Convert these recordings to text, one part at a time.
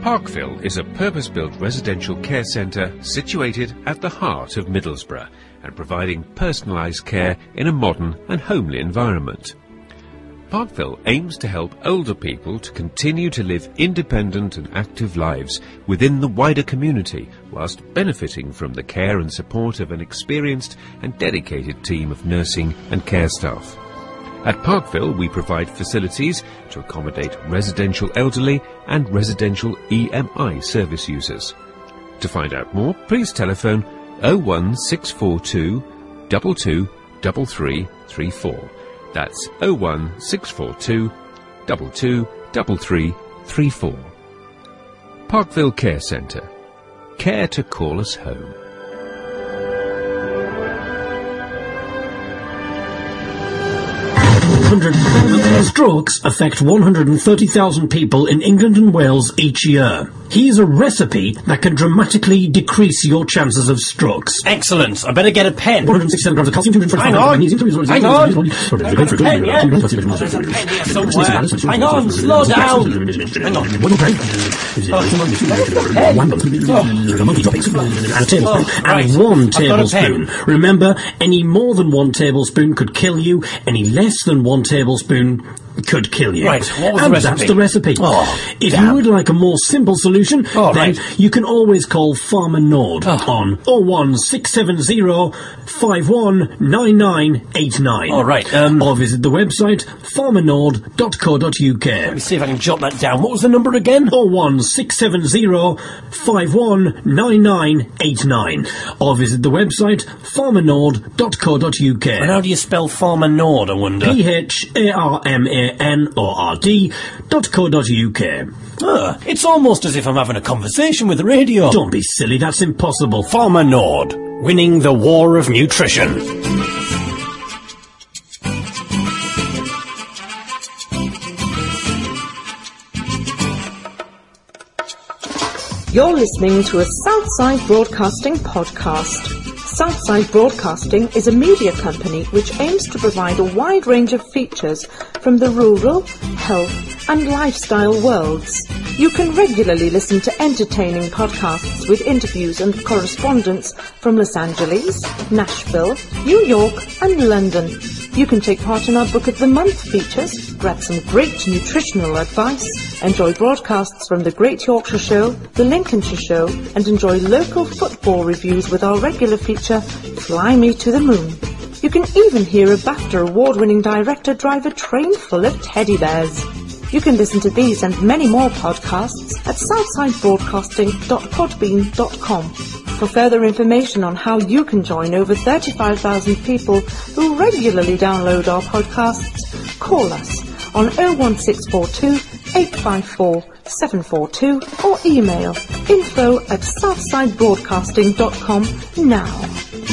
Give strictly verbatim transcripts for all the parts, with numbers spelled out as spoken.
Parkville is a purpose-built residential care centre situated at the heart of Middlesbrough and providing personalised care in a modern and homely environment. Parkville aims to help older people to continue to live independent and active lives within the wider community whilst benefiting from the care and support of an experienced and dedicated team of nursing and care staff. At Parkville, we provide facilities to accommodate residential elderly and residential E M I service users. To find out more, please telephone oh one six four two, two two three three three four. That's oh one six four two, two two three three three four. Parkville Care Centre. Care to call us home. Strokes affect one hundred thirty thousand people in England and Wales each year. Here's a recipe that can dramatically decrease your chances of strokes. Excellent. I better get a pen. one hundred sixty-seven grams of calcium. Hang on. Hang on. I've got a pen, yeah? There's a pen here somewhere. Hang on. Slow down. Hang on. One more and a tablespoon. Oh, right. And one I've got a tablespoon. pen. Remember, any more than one tablespoon could kill you. Any less than one tablespoon could kill you. Right, what was and the recipe? that's the recipe. Oh, if damn. you would like a more simple solution, Oh, then right. you can always call Farmer Nord Oh. on oh one six seven oh, five one nine nine eight nine. All right, um... or visit the website farmer nord dot co dot uk. Let me see if I can jot that down. What was the number again? oh one six seven oh, five one nine nine eight nine. Or visit the website farmer nord dot co dot uk. And how do you spell Farmer Nord, I wonder? P H A R M A N O R D dot co dot uk. Ah, it's almost as if I'm having a conversation with the radio. Don't be silly, that's impossible. Farmer Nord, winning the war of nutrition. You're listening to a Southside Broadcasting podcast. Southside Broadcasting is a media company which aims to provide a wide range of features from the rural, health and lifestyle worlds. You can regularly listen to entertaining podcasts with interviews and correspondence from Los Angeles, Nashville, New York and London. You can take part in our Book of the Month features, grab some great nutritional advice, enjoy broadcasts from the Great Yorkshire Show, the Lincolnshire Show, and enjoy local football reviews with our regular feature, Fly Me to the Moon. You can even hear a BAFTA award-winning director drive a train full of teddy bears. You can listen to these and many more podcasts at southside broadcasting dot podbean dot com. For further information on how you can join over thirty-five thousand people who regularly download our podcasts, call us on oh one six four two, eight five four, seven four two or email info at southside broadcasting dot com now.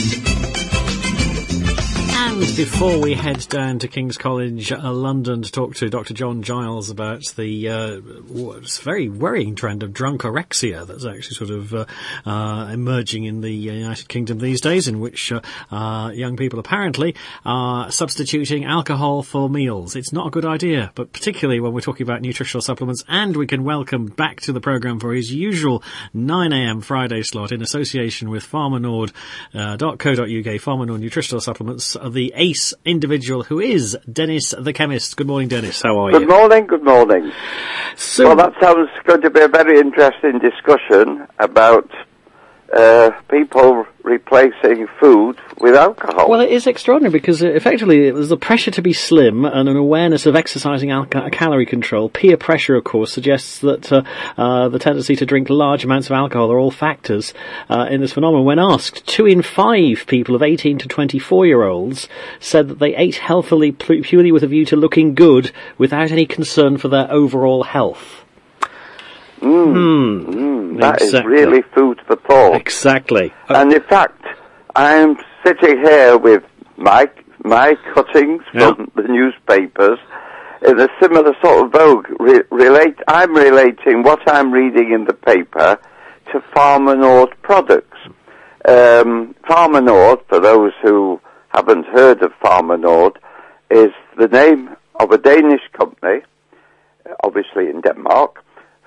And before we head down to King's College uh, London to talk to Doctor John Giles about the uh, what's very worrying trend of drunkorexia that's actually sort of uh, uh, emerging in the United Kingdom these days, in which uh, uh, young people apparently are substituting alcohol for meals. It's not a good idea, but particularly when we're talking about nutritional supplements. And we can welcome back to the programme for his usual nine a.m. Friday slot in association with farmer nord dot co dot uk, Farmer Nord Nutritional Supplements, the ace individual who is Dennis the Chemist. Good morning, Dennis. How are good you? Good morning, good morning. So, well, that sounds going to be a very interesting discussion about uh, people replacing food with alcohol. Well, it is extraordinary because uh, effectively there's the pressure to be slim and an awareness of exercising al- calorie control. Peer pressure, of course, suggests that uh, uh, the tendency to drink large amounts of alcohol are all factors uh, in this phenomenon. When asked, two in five people of eighteen to twenty-four-year-olds said that they ate healthily purely with a view to looking good without any concern for their overall health. Mm, Hmm. mm, that exactly. is really food for thought. Exactly. And in fact, I'm sitting here with my my cuttings Yeah. from the newspapers in a similar sort of vogue. Re- relate, I'm relating what I'm reading in the paper to Farmer Nord products. Um, Farmer Nord, for those who haven't heard of Farmer Nord, is the name of a Danish company, obviously in Denmark,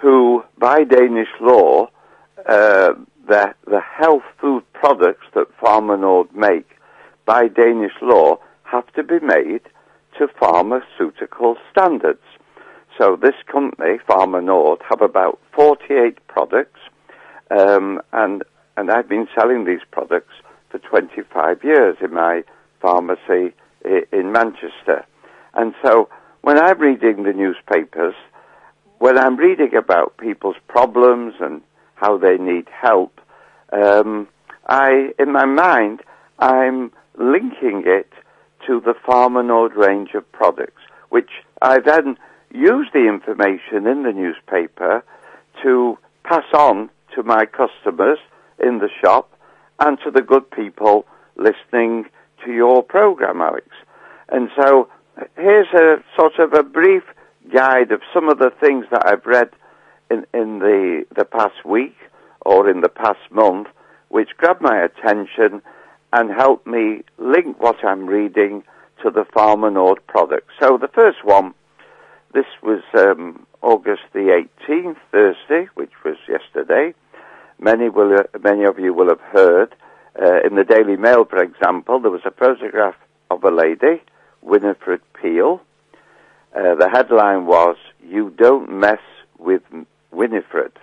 who, by Danish law, uh, the, the health food products that Farmer Nord make, by Danish law, have to be made to pharmaceutical standards. So this company, Farmer Nord, have about forty-eight products, um, and and I've been selling these products for twenty-five years in my pharmacy in Manchester. And so when I'm reading the newspapers, when I'm reading about people's problems and how they need help, um, I, in my mind, I'm linking it to the Farmer Nord range of products, which I then use the information in the newspaper to pass on to my customers in the shop and to the good people listening to your program, Alex. And so here's a sort of a brief guide of some of the things that I've read in, in the, the past week or in the past month, which grabbed my attention and helped me link what I'm reading to the Farmer Nord products. So the first one, this was um, August the eighteenth, Thursday, which was yesterday. Many will, uh, many of you will have heard. Uh, in the Daily Mail, for example, there was a photograph of a lady, Winifred Peel. Uh, the headline was, "You don't mess with Winifred."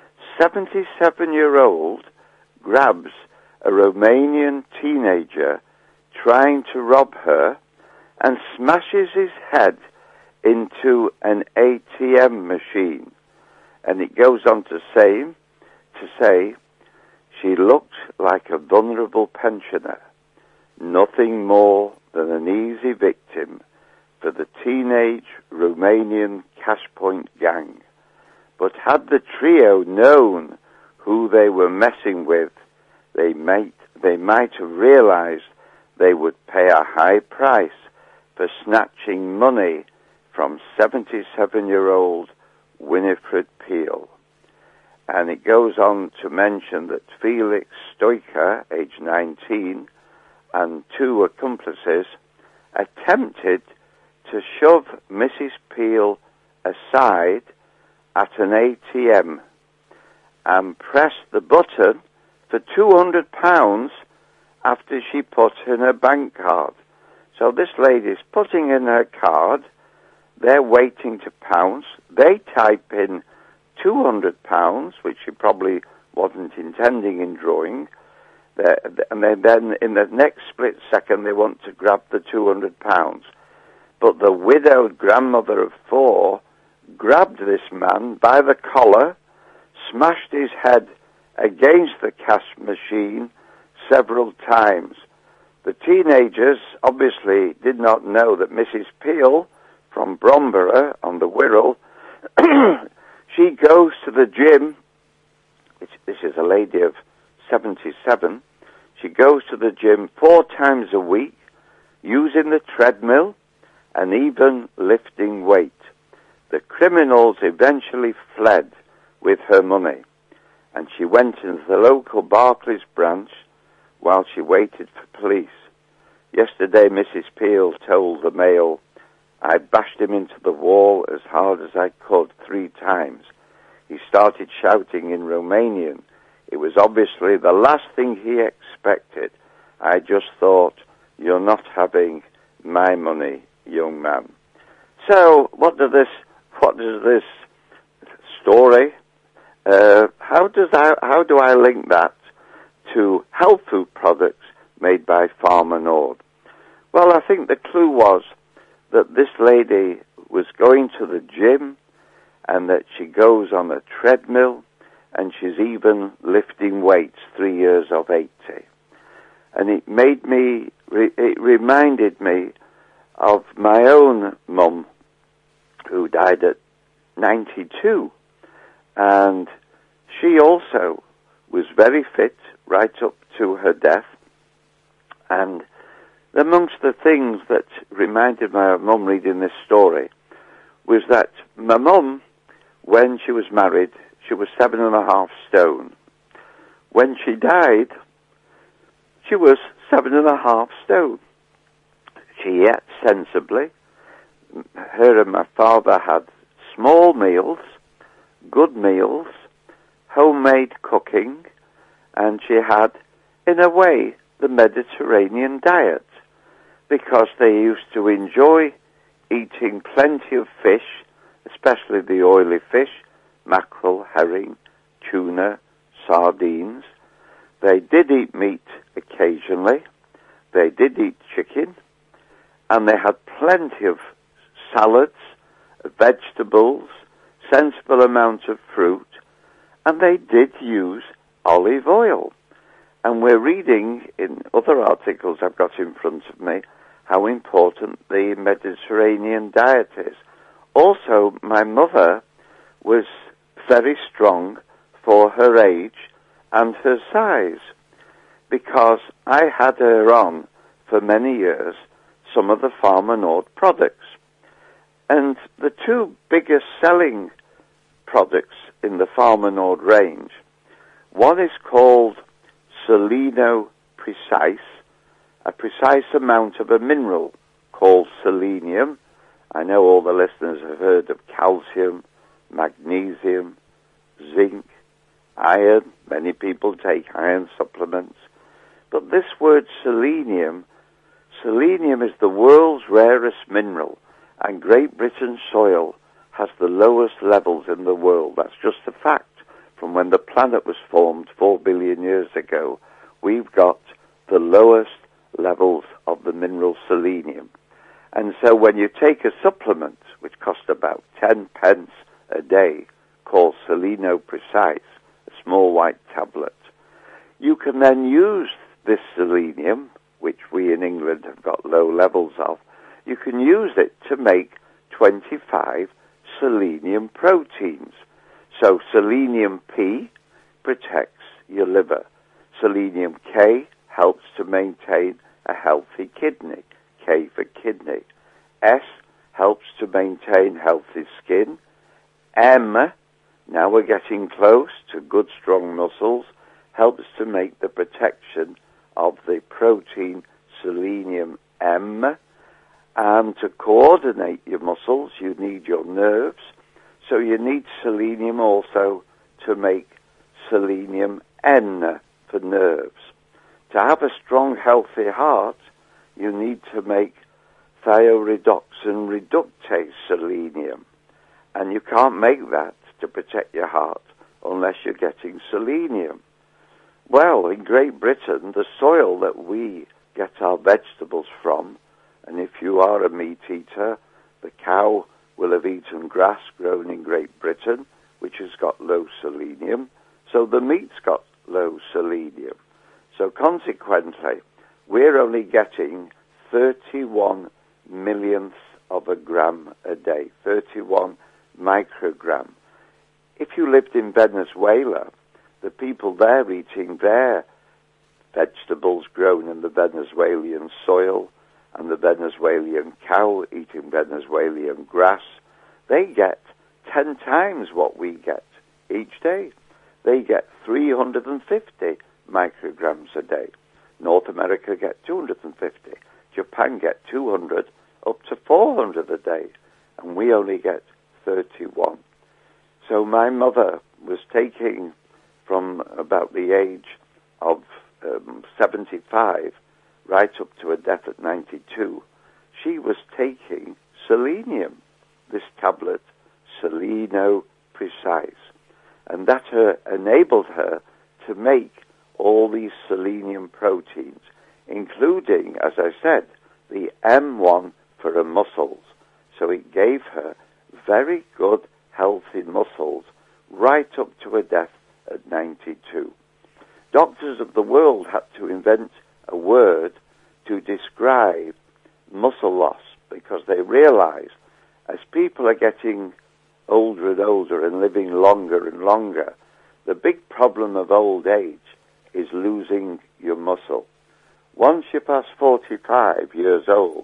seventy-seven-year-old grabs a Romanian teenager trying to rob her and smashes his head into an A T M machine. And it goes on to say, to say, she looked like a vulnerable pensioner, nothing more than an easy victim for the teenage Romanian cash point gang. But had the trio known who they were messing with, they might, they might have realized they would pay a high price for snatching money from seventy-seven-year-old Winifred Peel. And it goes on to mention that Felix Stoiker, age nineteen, and two accomplices attempted to shove Missus Peel aside at an A T M and pressed the button for two hundred pounds after she put in her bank card. So this lady's putting in her card, they're waiting to pounce, they type in two hundred pounds, which she probably wasn't intending in drawing, and then in the next split second they want to grab the two hundred pounds. But the widowed grandmother of four grabbed this man by the collar, smashed his head against the cash machine several times. The teenagers obviously did not know that Missus Peel from Bromborough on the Wirral, she goes to the gym, which, this is a lady of seventy-seven, she goes to the gym four times a week, using the treadmill and even lifting weight. The criminals eventually fled with her money, and she went into the local Barclays branch while she waited for police. Yesterday, Missus Peel told the Mail, "I bashed him into the wall as hard as I could three times. He started shouting in Romanian. It was obviously the last thing he expected. I just thought, you're not having my money, young man." So, what does this, what does this story, uh, how does I, how do I link that to health food products made by Farmer Nord? Well, I think the clue was that this lady was going to the gym and that she goes on a treadmill and she's even lifting weights three years of eighty. And it made me, it reminded me of my own mum who died at ninety-two. And she also was very fit right up to her death. And amongst the things that reminded my mum reading this story was that my mum, when she was married, she was seven and a half stone. When she died, she was seven and a half stone. She ate sensibly. Her and my father had small meals, good meals, homemade cooking, and she had, in a way, the Mediterranean diet, because they used to enjoy eating plenty of fish, especially the oily fish, mackerel, herring, tuna, sardines. They did eat meat occasionally. They did eat chicken. And they had plenty of salads, vegetables, sensible amount of fruit. And they did use olive oil. And we're reading in other articles I've got in front of me how important the Mediterranean diet is. Also, my mother was very strong for her age and her size, because I had her on for many years some of the Farmer Nord products. And the two biggest selling products in the Farmer Nord range, one is called Seleno Precise, a precise amount of a mineral called selenium. I know all the listeners have heard of calcium, magnesium, zinc, iron. Many people take iron supplements. But this word selenium, selenium is the world's rarest mineral, and Great Britain's soil has the lowest levels in the world. That's just a fact. From when the planet was formed four billion years ago, we've got the lowest levels of the mineral selenium. And so when you take a supplement, which costs about ten pence a day, called Seleno Precise, a small white tablet, you can then use this selenium, which we in England have got low levels of, you can use it to make twenty-five selenium proteins. So selenium P protects your liver. Selenium K helps to maintain a healthy kidney. K for kidney. S helps to maintain healthy skin. M, now we're getting close to good strong muscles, helps to make the protection of the protein selenium M. And to coordinate your muscles, you need your nerves. So you need selenium also to make selenium N for nerves. To have a strong, healthy heart, you need to make thioredoxin reductase selenium. And you can't make that to protect your heart unless you're getting selenium. Well, in Great Britain, the soil that we get our vegetables from, and if you are a meat eater, the cow will have eaten grass grown in Great Britain, which has got low selenium, so the meat's got low selenium. So consequently, we're only getting thirty-one millionths of a gram a day, thirty-one microgram. If you lived in Venezuela, the people there eating their vegetables grown in the Venezuelan soil and the Venezuelan cow eating Venezuelan grass, they get ten times what we get each day. They get three hundred fifty micrograms a day. North America get two hundred fifty. Japan get two hundred, up to four hundred a day. And we only get thirty-one. So my mother was taking, from about the age of um, seventy-five, right up to her death at ninety-two, she was taking selenium, this tablet, Seleno Precise. And that her, enabled her to make all these selenium proteins, including, as I said, the M one for her muscles. So it gave her very good, healthy muscles right up to her death at ninety-two. Doctors of the world had to invent a word to describe muscle loss, because they realized as people are getting older and older and living longer and longer, the big problem of old age is losing your muscle. Once you pass forty-five years old,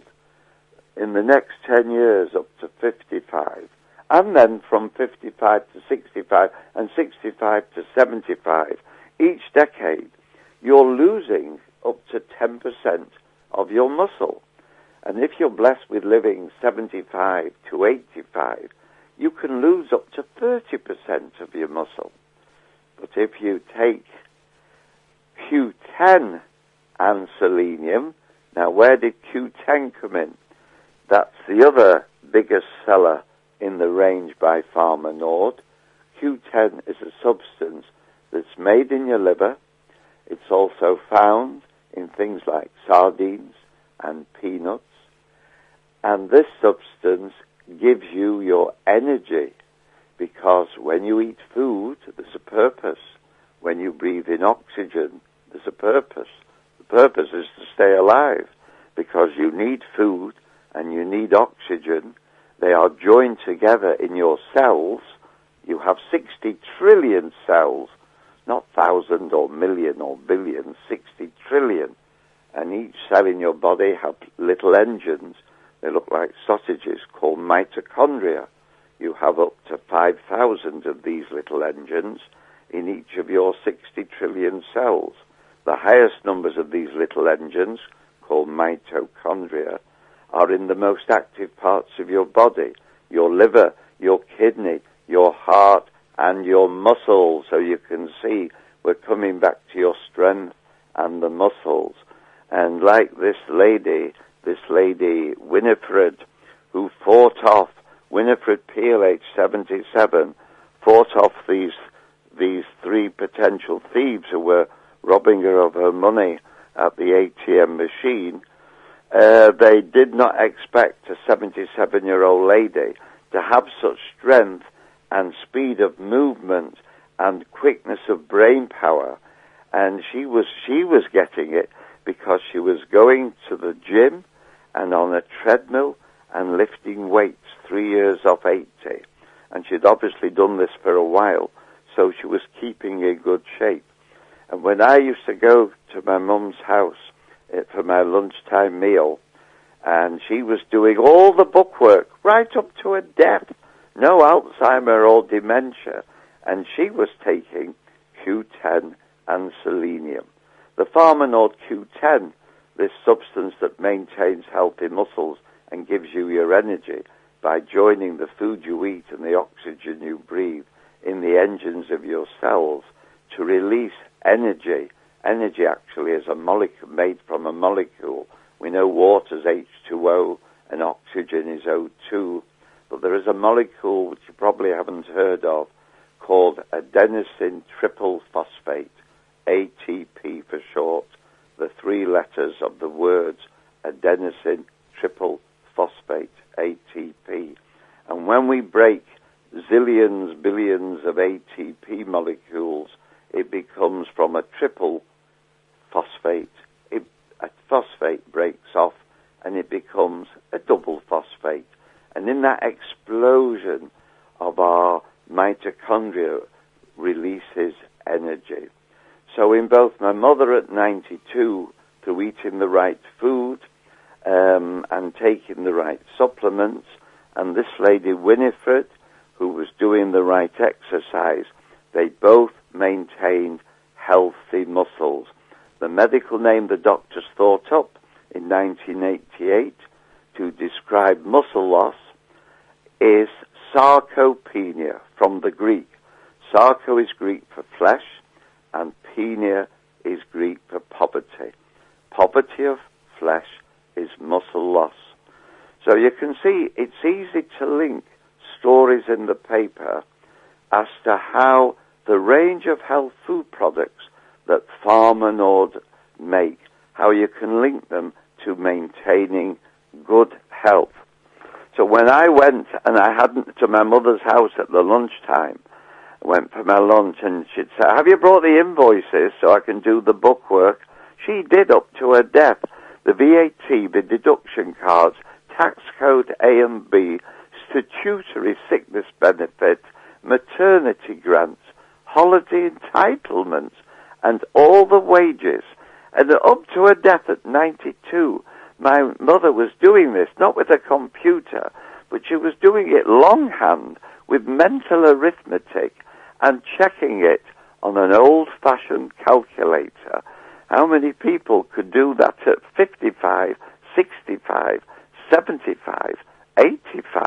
in the next ten years up to fifty-five, and then from fifty-five to sixty-five, and sixty-five to seventy-five, each decade, you're losing up to ten percent of your muscle. And if you're blessed with living seventy-five to eighty-five, you can lose up to thirty percent of your muscle. But if you take Q ten and selenium, now where did Q ten come in? That's the other biggest seller in the range by Pharma Nord. Q ten is a substance that's made in your liver. It's also found in things like sardines and peanuts. And this substance gives you your energy, because when you eat food, there's a purpose. When you breathe in oxygen, there's a purpose. The purpose is to stay alive, because you need food and you need oxygen. They are joined together in your cells. You have sixty trillion cells, not thousand or million or billion, sixty trillion. And each cell in your body has little engines. They look like sausages called mitochondria. You have up to five thousand of these little engines in each of your sixty trillion cells. The highest numbers of these little engines, called mitochondria, are in the most active parts of your body, your liver, your kidney, your heart, and your muscles. So you can see we're coming back to your strength and the muscles. And like this lady, this lady Winifred, who fought off, Winifred Peel, age seventy-seven, fought off these these three potential thieves who were robbing her of her money at the A T M machine. Uh, they did not expect a seventy-seven-year-old lady to have such strength and speed of movement and quickness of brain power. And she was she was getting it because she was going to the gym and on a treadmill and lifting weights three years off eighty. And she'd obviously done this for a while, so she was keeping in good shape. And when I used to go to my mum's house for my lunchtime meal, and she was doing all the bookwork right up to her death, no Alzheimer or dementia, and she was taking Q ten and selenium. The Pharma Nord Q ten, this substance that maintains healthy muscles and gives you your energy by joining the food you eat and the oxygen you breathe in the engines of your cells to release energy. Energy actually is a molecule made from a molecule. We know water's H two O and oxygen is O two, but there is a molecule which you probably haven't heard of called adenosine triple phosphate, A T P for short, the three letters of the words adenosine triple phosphate, A T P. And when we break zillions, billions of A T P molecules, it becomes from a triple phosphate. It, a phosphate breaks off and it becomes a double phosphate. And in that explosion of our mitochondria releases energy. So in both my mother at ninety-two, through eating the right food um, and taking the right supplements, and this lady Winifred, who was doing the right exercise, they both maintained healthy muscles. The medical name the doctors thought up in nineteen eighty-eight to describe muscle loss is sarcopenia, from the Greek. Sarco is Greek for flesh, and penia is Greek for poverty. Poverty of flesh is muscle loss. So you can see it's easy to link stories in the paper as to how the range of health food products that Pharma Nord make, how you can link them to maintaining good health. So when I went, and I hadn't, to my mother's house at the lunchtime, I went for my lunch, and she'd say, have you brought the invoices so I can do the bookwork? She did up to her death. The V A T, the deduction cards, tax code A and B, statutory sickness benefits, maternity grants, holiday entitlements, and all the wages. And up to her death at ninety-two, my mother was doing this, not with a computer, but she was doing it longhand with mental arithmetic and checking it on an old-fashioned calculator. How many people could do that at fifty-five, sixty-five, seventy-five, eighty-five,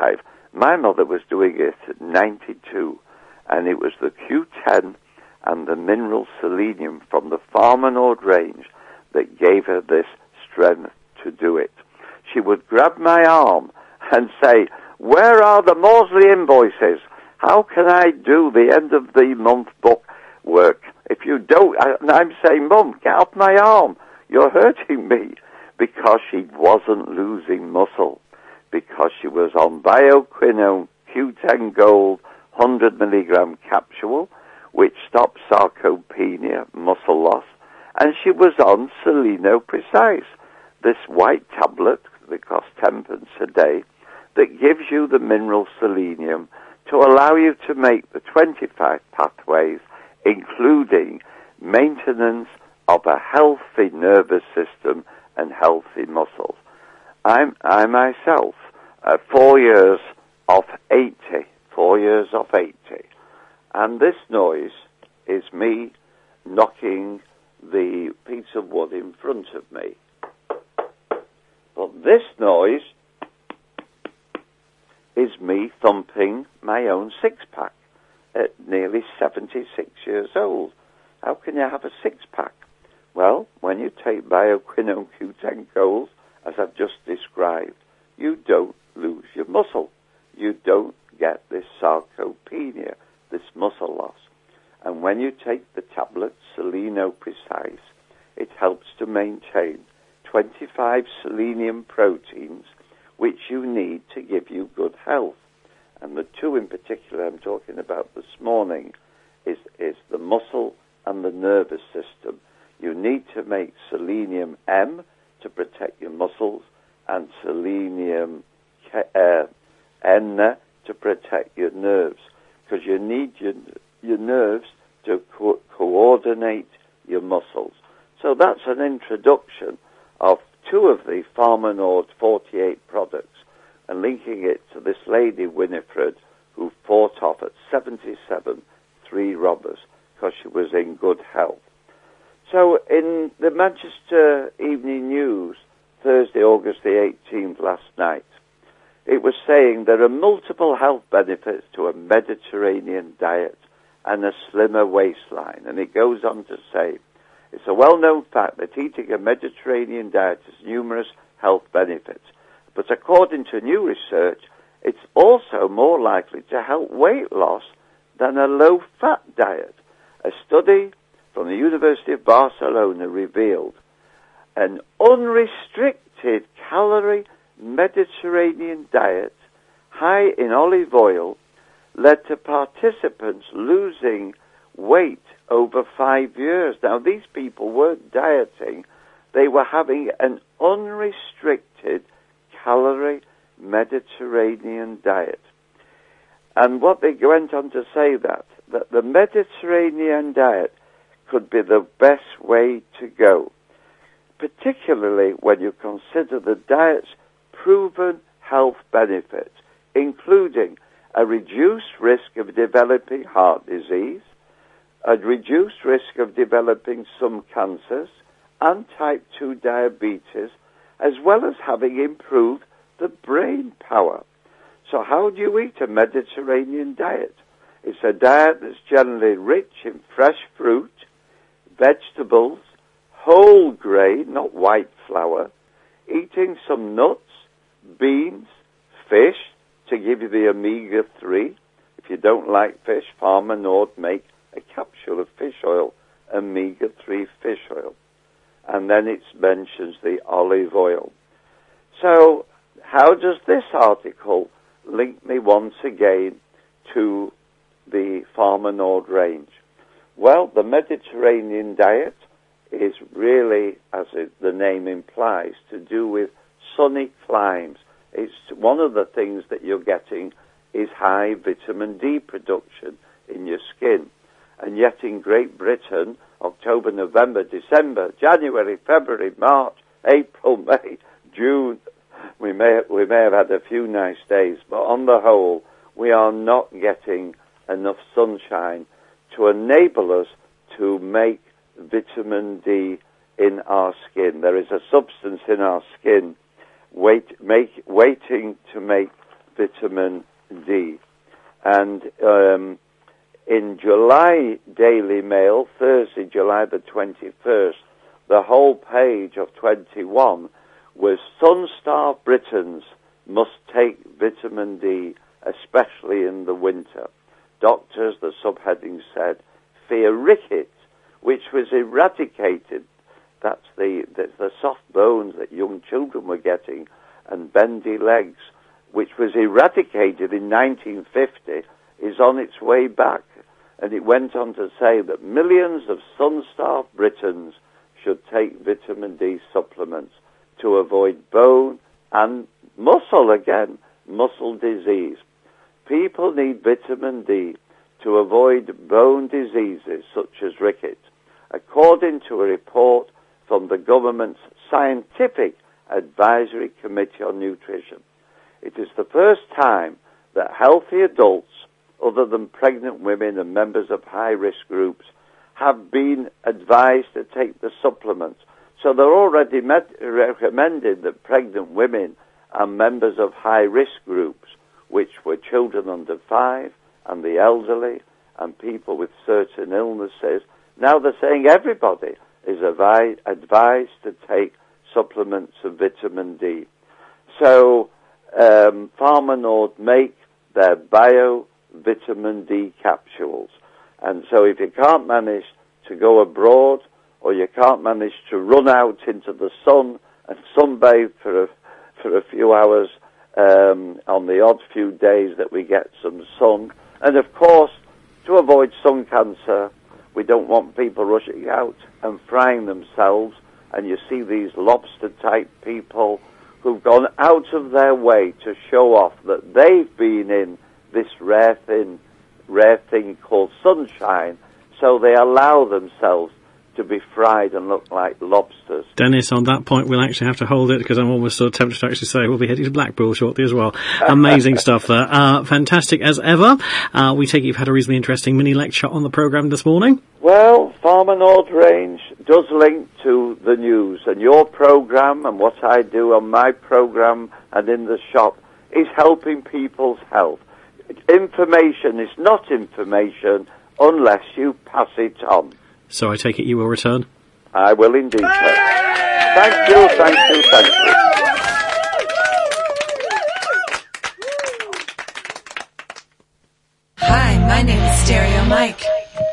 My mother was doing it at ninety-two, and it was the Q ten and the mineral selenium from the Farmer Nord range that gave her this strength to do it. She would grab my arm and say, "Where are the Maudsley invoices? How can I do the end of the month book work? If you don't," and I'm saying, "Mum, get off my arm. You're hurting me." Because she wasn't losing muscle. Because she was on bioquinone Q ten Gold one hundred milligram capsule, which stops sarcopenia, muscle loss. And she was on Seleno Precise, this white tablet that costs ten pence a day, that gives you the mineral selenium to allow you to make the twenty-five pathways, including maintenance of a healthy nervous system and healthy muscles. I'm, I myself, uh, four years off eighty, four years off eighty, and this noise is me knocking the piece of wood in front of me. But this noise is me thumping my own six-pack at nearly seventy-six years old. How can you have a six-pack? Well, when you take bioquinone Q ten Gold, as I've just described, you don't lose your muscle. You don't get this sarcopenia, this muscle loss. And when you take the tablet Seleno Precise, it helps to maintain twenty-five selenium proteins which you need to give you good health. And the two in particular I'm talking about this morning is, is the muscle and the nervous system. You need to make selenium M to protect your muscles and selenium uh, N to protect your nerves, because you need your, your nerves to co- coordinate your muscles. So that's an introduction of two of the Farmer Nord forty-eight products and linking it to this lady Winifred who fought off at seventy-seven three robbers because she was in good health. So in the Manchester Evening News, Thursday, August the eighteenth, last night, it was saying there are multiple health benefits to a Mediterranean diet and a slimmer waistline. And it goes on to say, it's a well-known fact that eating a Mediterranean diet has numerous health benefits. But according to new research, it's also more likely to help weight loss than a low-fat diet. A study from the University of Barcelona revealed an unrestricted calorie Mediterranean diet high in olive oil led to participants losing weight over five years. Now, these people weren't dieting. They were having an unrestricted calorie Mediterranean diet. And what they went on to say that, that the Mediterranean diet could be the best way to go, particularly when you consider the diet's proven health benefits, including a reduced risk of developing heart disease, a reduced risk of developing some cancers, and type two diabetes, as well as having improved the brain power. So how do you eat a Mediterranean diet? It's a diet that's generally rich in fresh fruit, vegetables, whole grain, not white flour, eating some nuts, beans, fish to give you the omega three. If you don't like fish, Farmer Nord make a capsule of fish oil, omega three fish oil. And then it mentions the olive oil. So how does this article link me once again to the Farmer Nord range? Well, the Mediterranean diet is really, as it, the name implies, to do with sunny climes. It's one of the things that you're getting is high vitamin D production in your skin. And yet in Great Britain, October, November, December, January, February, March, April, May, June, we may, we may have had a few nice days, but on the whole, we are not getting enough sunshine to enable us to make vitamin D in our skin. There is a substance in our skin wait, make, waiting to make vitamin D. And um, in July Daily Mail, Thursday, July the twenty-first, the whole page of twenty-one was sun-starved Britons must take vitamin D, especially in the winter. Doctors, the subheading said, fear rickets, which was eradicated. That's the, the, the soft bones that young children were getting, and bendy legs, which was eradicated in nineteen fifty, is on its way back. And it went on to say that millions of sun-starved Britons should take vitamin D supplements to avoid bone and muscle, again, muscle disease. People need vitamin D to avoid bone diseases such as rickets, according to a report from the government's Scientific Advisory Committee on Nutrition. It is the first time that healthy adults, other than pregnant women and members of high-risk groups, have been advised to take the supplements. So they're already med- recommended that pregnant women and members of high-risk groups, which were children under five and the elderly and people with certain illnesses, now they're saying everybody is avi- advised to take supplements of vitamin D. So um, Pharma Nord make their bio vitamin D capsules. And so if you can't manage to go abroad, or you can't manage to run out into the sun and sunbathe for a, for a few hours um, on the odd few days that we get some sun, and of course, to avoid sun cancer, we don't want people rushing out and frying themselves, and you see these lobster-type people who've gone out of their way to show off that they've been in this rare thing, rare thing called sunshine, so they allow themselves to be fried and look like lobsters. Dennis, on that point, we'll actually have to hold it because I'm almost sort of tempted to actually say we'll be heading to Blackpool shortly as well. Amazing stuff there. Uh, fantastic as ever. Uh, we take it you've had a reasonably interesting mini lecture on the programme this morning. Well, Pharma Nord range does link to the news, and your programme and what I do on my programme and in the shop is helping people's health. Information is not information unless you pass it on. So I take it you will return? I will indeed, sir. Thank you, thank you, thank you. Hi, my name is Stereo Mike.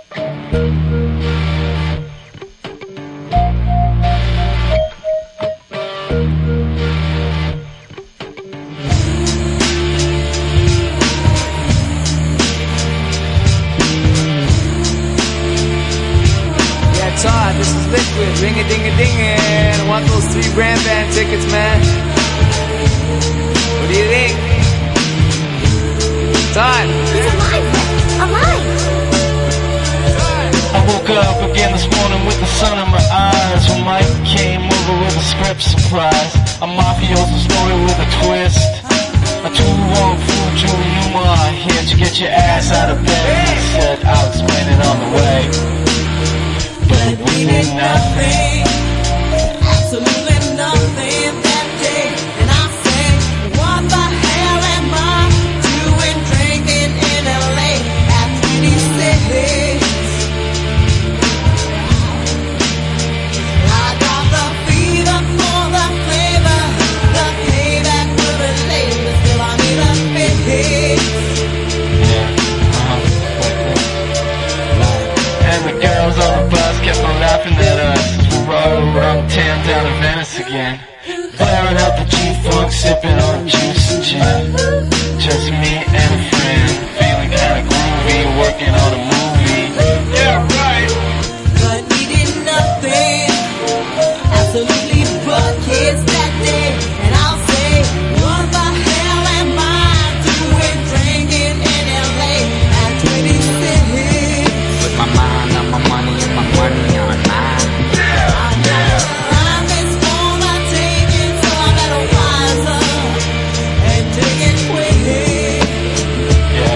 Todd, this is Liquid, ring-a-ding-a-ding-a. Want those three brand band tickets, man? What do you think? Todd? He's alive! Alive! I woke up again this morning with the sun in my eyes when Mike came over with a script surprise. A mafioso story with a twist. A two-wrong fool, Julie Newmar, here to get your ass out of bed. He said, I'll explain it on the way. But we did nothing, absolutely nothing that day. And I said, what the hell am I doing drinking in L A at twenty-six? I got the fever for the flavor, the payback will be late, but still I need a fix. And the girls on the bus kept on laughing at us as we rode around town down to Venice again. Blaring out the G-Funk, sipping on juice and gin. Just me and a friend, feeling kinda groovy, working on a movie. Yeah, right. But we did nothing, absolutely but kids that day. And I'll say, what the hell am I doing drinking in L A at twenty-six? With my mind on my money and my money on mine. I know time is for the taking, so I better wise up and take it quick. Yeah.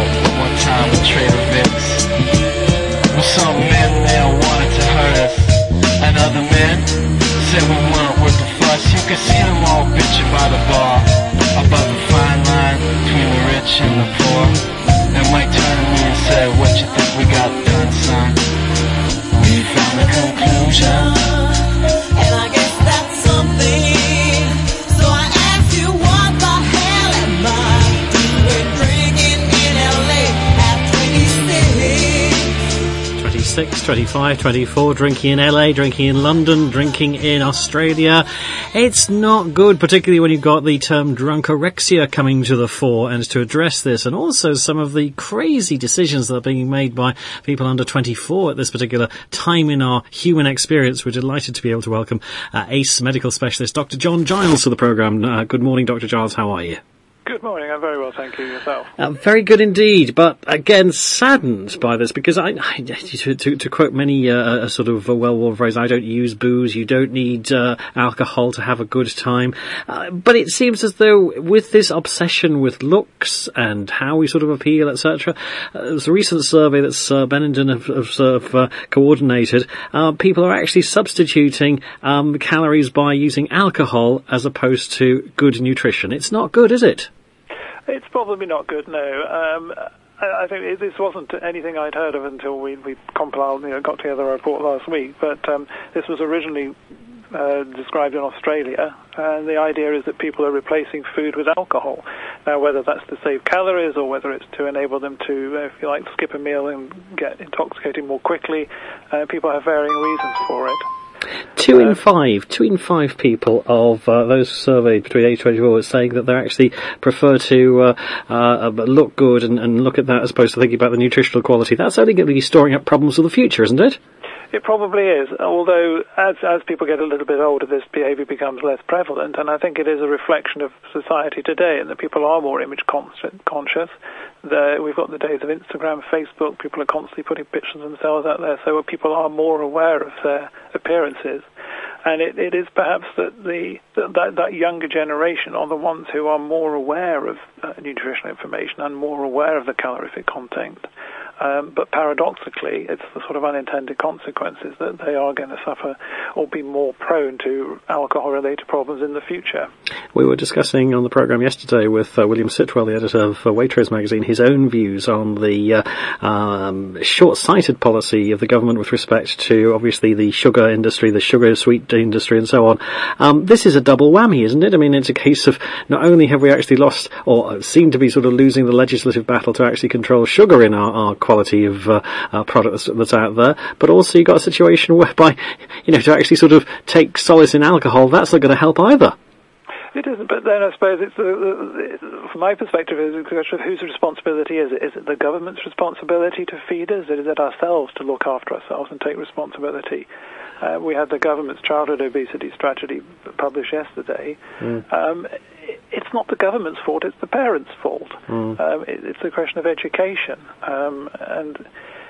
twenty-six, twenty-five, twenty-four, drinking in L A, drinking in London, drinking in Australia. It's not good, particularly when you've got the term drunkorexia coming to the fore. And to address this, and also some of the crazy decisions that are being made by people under twenty-four at this particular time in our human experience, we're delighted to be able to welcome uh, ACE medical specialist Doctor John Giles to the programme. Uh, good morning, Doctor Giles. How are you? Good morning. I'm very well, thank you. Yourself? Uh, very good indeed, but again saddened by this because I, I to, to, to quote many uh, a sort of a well-worn phrase, I don't use booze. You don't need uh, alcohol to have a good time. Uh, but it seems as though with this obsession with looks and how we sort of appeal, et cetera, uh, there's a recent survey that's uh, Benenden have, have, have uh, coordinated. Uh, people are actually substituting um, calories by using alcohol as opposed to good nutrition. It's not good, is it? It's probably not good, no. Um, I, I think it, this wasn't anything I'd heard of until we, we compiled, you know, got together a report last week. But um, this was originally uh, described in Australia, and the idea is that people are replacing food with alcohol. Now, whether that's to save calories or whether it's to enable them to, uh, if you like, skip a meal and get intoxicated more quickly, uh, people have varying reasons for it. Two in five, two in five people of uh, those surveyed between age twenty-four are saying that they actually prefer to uh, uh, look good and, and look at that as opposed to thinking about the nutritional quality. That's only going to be storing up problems for the future, isn't it? It probably is, although as as people get a little bit older, this behaviour becomes less prevalent, and I think it is a reflection of society today, and that people are more image conscious. The, we've got the days of Instagram, Facebook, people are constantly putting pictures of themselves out there, so people are more aware of their appearances. And it, it is perhaps that the that, that younger generation are the ones who are more aware of uh, nutritional information and more aware of the calorific content. Um, but paradoxically, it's the sort of unintended consequences that they are going to suffer or be more prone to alcohol-related problems in the future. We were discussing on the programme yesterday with uh, William Sitwell, the editor of uh, Waitrose magazine, his own views on the uh, um, short-sighted policy of the government with respect to, obviously, the sugar industry, the sugar sweet industry and so on. Um, this is a double whammy, isn't it? I mean, it's a case of not only have we actually lost, or seem to be sort of losing the legislative battle to actually control sugar in our, our quality of uh, uh, product that's, that's out there, but also you've got a situation whereby, you know, to actually sort of take solace in alcohol, that's not going to help either. It isn't, but then I suppose it's, uh, from my perspective, it's a question of whose responsibility is it? Is it the government's responsibility to feed us? Is it ourselves to look after ourselves and take responsibility? Uh, we had the government's childhood obesity strategy published yesterday. Mm. Um, it's not the government's fault, it's the parents' fault. Mm. Um, it, it's a question of education. Um, and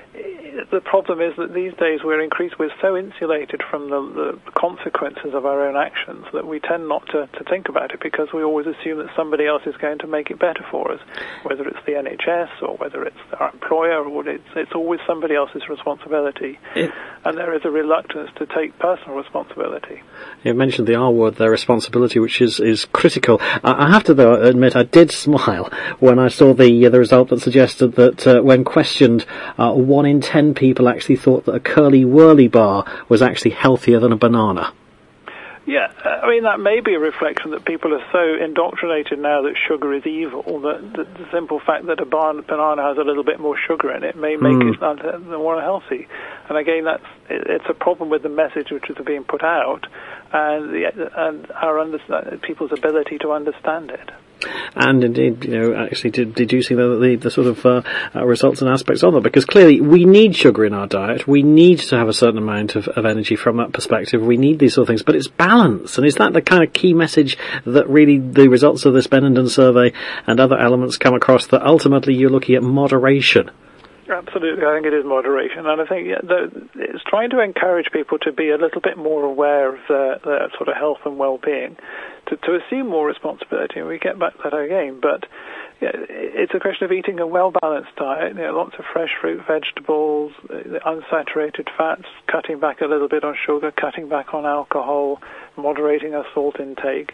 it, the problem is that these days we're increased, we're so insulated from the, the consequences of our own actions that we tend not to, to think about it because we always assume that somebody else is going to make it better for us, whether it's the N H S or whether it's our employer, or it's, it's always somebody else's responsibility. It, and there is a reluctance to take personal responsibility. You mentioned the R word there, responsibility, which is, is critical. I, I have to, though, admit I did smile when I saw the uh, the result that suggested that uh, when questioned, uh, one in ten people actually thought that a curly whirly bar was actually healthier than a banana. Yeah, I mean, that may be a reflection that people are so indoctrinated now that sugar is evil, that the, the simple fact that a banana has a little bit more sugar in it may make mm. it more unhealthy. And again, that's it, it's a problem with the message which is being put out and, the, and our under, people's ability to understand it. And indeed, you know, actually deducing the, the, the sort of uh, uh, results and aspects of it, because clearly we need sugar in our diet. We need to have a certain amount of, of energy from that perspective. We need these sort of things, but it's balance. And is that the kind of key message that really the results of this Benenden survey and other elements come across, that ultimately you're looking at moderation? Absolutely, I think it is moderation, and I think yeah, the, it's trying to encourage people to be a little bit more aware of their, their sort of health and well-being, to, to assume more responsibility, and we get back to that again, but yeah, it's a question of eating a well-balanced diet, you know, lots of fresh fruit, vegetables, unsaturated fats, cutting back a little bit on sugar, cutting back on alcohol, moderating our salt intake.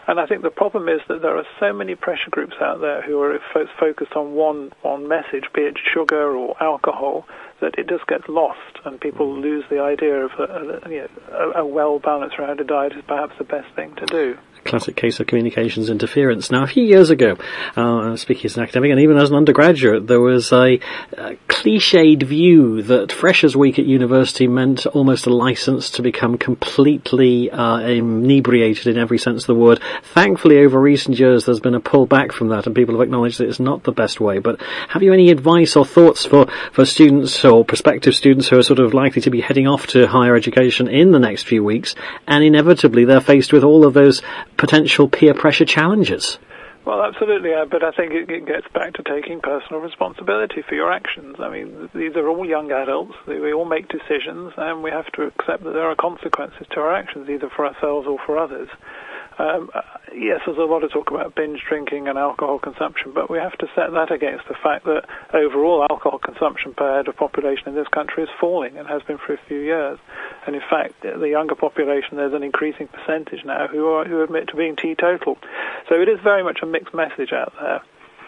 And I think the problem is that there are so many pressure groups out there who are fo- focused on one, one message, be it sugar or alcohol, that it just gets lost, and people lose the idea of a, a, you know, a, a well-balanced, rounded diet is perhaps the best thing to do. Classic case of communications interference. Now, a few years ago, uh, speaking as an academic and even as an undergraduate, there was a, a cliched view that Freshers' Week at university meant almost a license to become completely uh, inebriated in every sense of the word. Thankfully, over recent years, there's been a pullback from that, and people have acknowledged that it's not the best way. But have you any advice or thoughts for, for students or prospective students who are sort of likely to be heading off to higher education in the next few weeks, and inevitably they're faced with all of those potential peer pressure challenges? Well, absolutely, uh, but I think it, it gets back to taking personal responsibility for your actions. I mean, these are all young adults. They, we all make decisions, and we have to accept that there are consequences to our actions, either for ourselves or for others. Um, uh, yes, there's a lot of talk about binge drinking and alcohol consumption, but we have to set that against the fact that overall alcohol consumption per head of population in this country is falling and has been for a few years. And in fact, the younger population, there's an increasing percentage now who are, who admit to being teetotal. So it is very much a mixed message out there.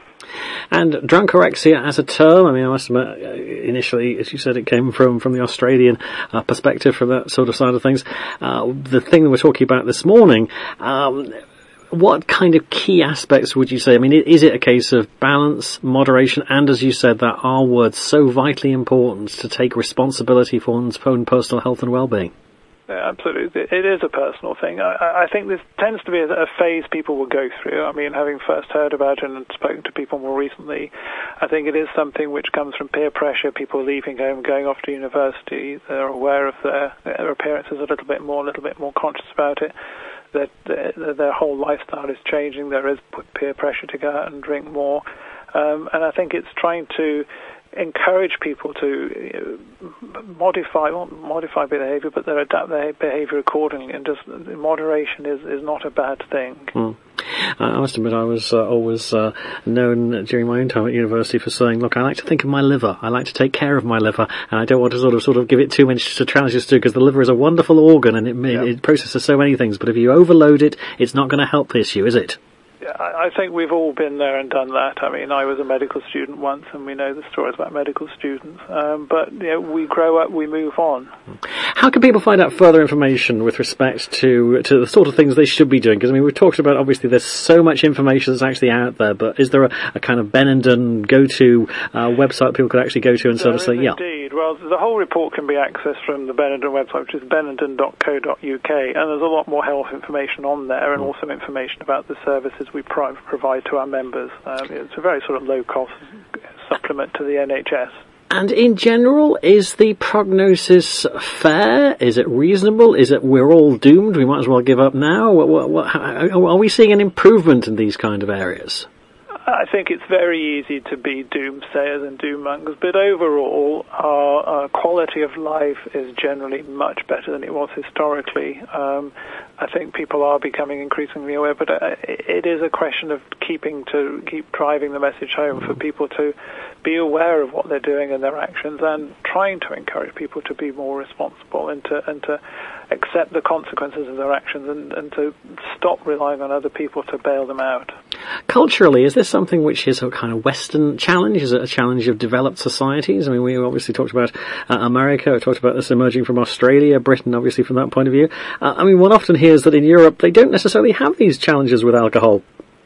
And drunkorexia as a term, I mean, I must admit, initially, as you said, it came from, from the Australian uh, perspective, from that sort of side of things. Uh, the thing that we're talking about this morning, um, what kind of key aspects would you say? I mean, is it a case of balance, moderation, and as you said, that R word so vitally important to take responsibility for one's own personal health and well-being? Yeah, absolutely. It is a personal thing. I, I think this tends to be a, a phase people will go through. I mean, having first heard about it and spoken to people more recently, I think it is something which comes from peer pressure, people leaving home, going off to university. They're aware of their, their appearances a little bit more, a little bit more conscious about it. That their, their whole lifestyle is changing. There is peer pressure to go out and drink more. Um, and I think it's trying to encourage people to uh, modify, not modify behaviour, but they adapt their behaviour accordingly. And just moderation is, is not a bad thing. Mm. I must admit, I was uh, always uh, known during my own time at university for saying, look, I like to think of my liver. I like to take care of my liver, and I don't want to sort of sort of give it too much to challenges to, because the liver is a wonderful organ and it, yeah. it, it processes so many things. But if you overload it, it's not going to help the issue, is it? I think we've all been there and done that. I mean, I was a medical student once, and we know the stories about medical students. Um, but you know, we grow up, we move on. How can people find out further information with respect to to the sort of things they should be doing? Because I mean, we've talked about, obviously there's so much information that's actually out there, but is there a, a kind of Benenden go-to uh, website people could actually go to and there sort of say, is yeah? Indeed. Well, the whole report can be accessed from the Benenden website, which is benenden dot co dot U K, and there's a lot more health information on there, and also information about the services we pro- provide to our members. Um, it's a very sort of low-cost supplement to the N H S. And in general, is the prognosis fair? Is it reasonable? Is it we're all doomed, we might as well give up now? What, what, what, are we seeing an improvement in these kind of areas? I think it's very easy to be doomsayers and doommongers, but overall, our, our quality of life is generally much better than it was historically. Um, I think people are becoming increasingly aware, but uh, it is a question of keeping to keep driving the message home for people to be aware of what they're doing and their actions, and trying to encourage people to be more responsible and to and to accept the consequences of their actions, and, and to stop relying on other people to bail them out. Culturally, is this something which is a kind of Western challenge? Is it a challenge of developed societies? I mean, we obviously talked about uh, America, we talked about this emerging from Australia, Britain, obviously from that point of view. Uh, I mean, one often hears that in Europe they don't necessarily have these challenges with alcohol.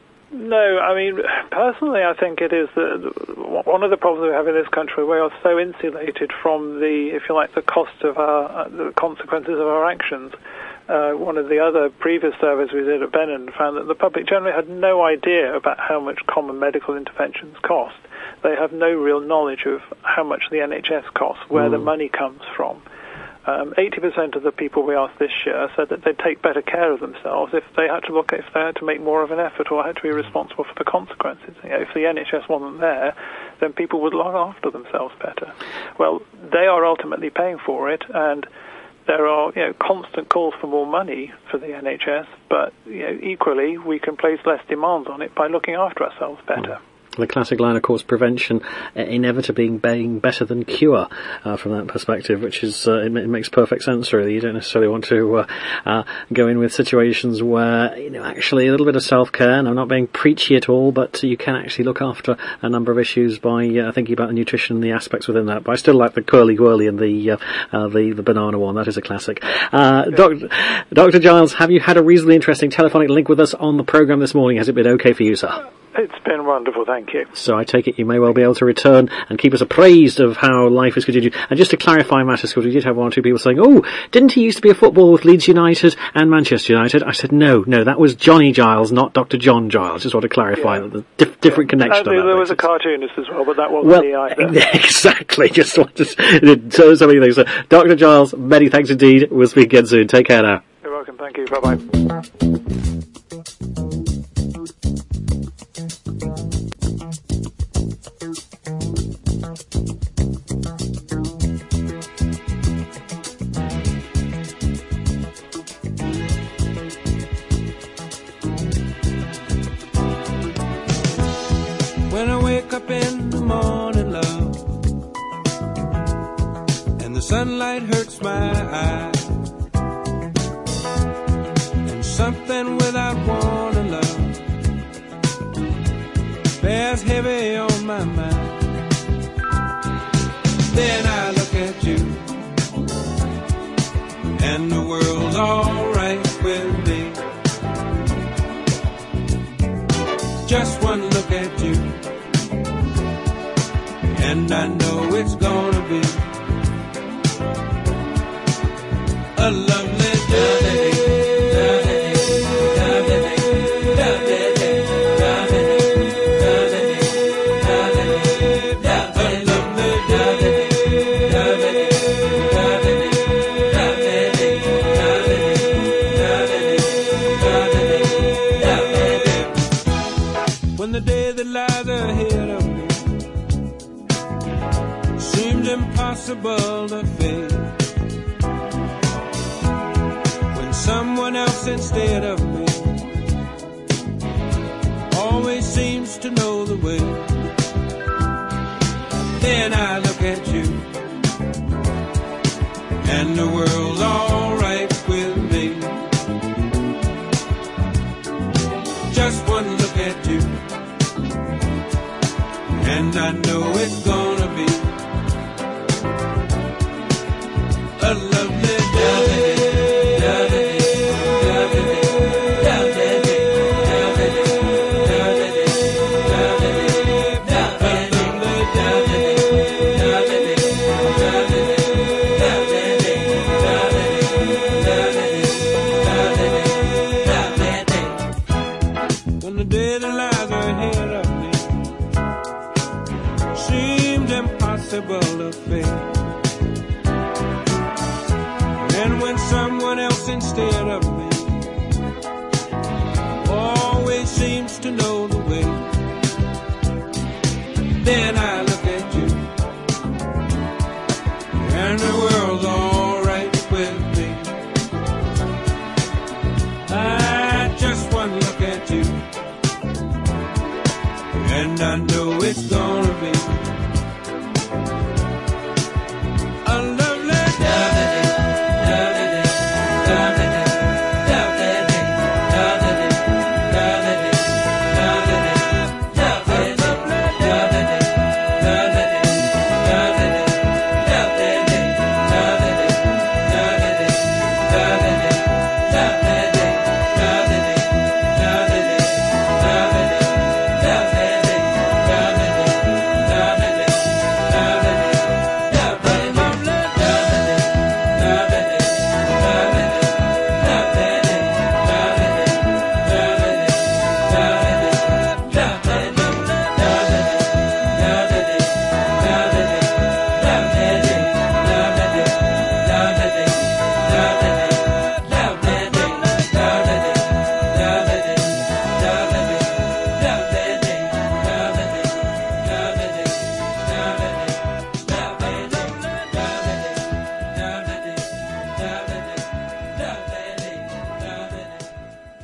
No, I mean, personally, I think it is the, one of the problems we have in this country. We are so insulated from the, if you like, the cost of our, the consequences of our actions. Uh, one of the other previous surveys we did at Benenden found that the public generally had no idea about how much common medical interventions cost. They have no real knowledge of how much the N H S costs, where mm. the money comes from. Um, eighty percent of the people we asked this year said that they'd take better care of themselves if they had to look, if they had to make more of an effort or had to be responsible for the consequences. You know, if the N H S wasn't there, then people would look after themselves better. Well, they are ultimately paying for it, and there are, you know, constant calls for more money for the N H S, but you know, equally we can place less demands on it by looking after ourselves better. the classic line, of course, prevention uh, inevitably being better than cure uh, from that perspective, which is uh, it, it makes perfect sense, really. You don't necessarily want to uh, uh, go in with situations where, you know, actually a little bit of self-care, and I'm not being preachy at all, but you can actually look after a number of issues by uh, thinking about the nutrition and the aspects within that. But I still like the curly whirly and the uh, uh, the, the banana one. That is a classic. Uh, Doctor Doctor Giles, have you had a reasonably interesting telephonic link with us on the programme this morning? Has it been okay for you, sir? It's been wonderful, thank you. So I take it you may well be able to return and keep us appraised of how life is continued. And just to clarify matters, because we did have one or two people saying, oh, didn't he used to be a footballer with Leeds United and Manchester United? I said, no, no, that was Johnny Giles, not Doctor John Giles. Just want to clarify yeah. that there's diff- different yeah. connection. And on there that was basis. a cartoonist as well, but that wasn't well, me either. Exactly, just wanted to so, so many things. So, Doctor Giles, many thanks indeed. We'll speak again soon. Take care now. You're welcome, thank you, bye-bye. When I wake up in the morning, love, and the sunlight hurts my eyes, and something without warning, love, bears heavy on my mind. Then I look at you, and the world's alright with me. Just one look at you, and I know it's gonna be a lovely day. When the day that lies ahead of me seems impossible to face, when someone else instead of me always seems to know the way, then I look at you, and the world's alright with me. Just one look at you, and I know it's gonna be a lovely day. When the day that lies ahead of me seems impossible to face, and when someone else instead of me always seems to know the way, then I look at you, and the world's alright with me. I just one look at you, and I know it's gone.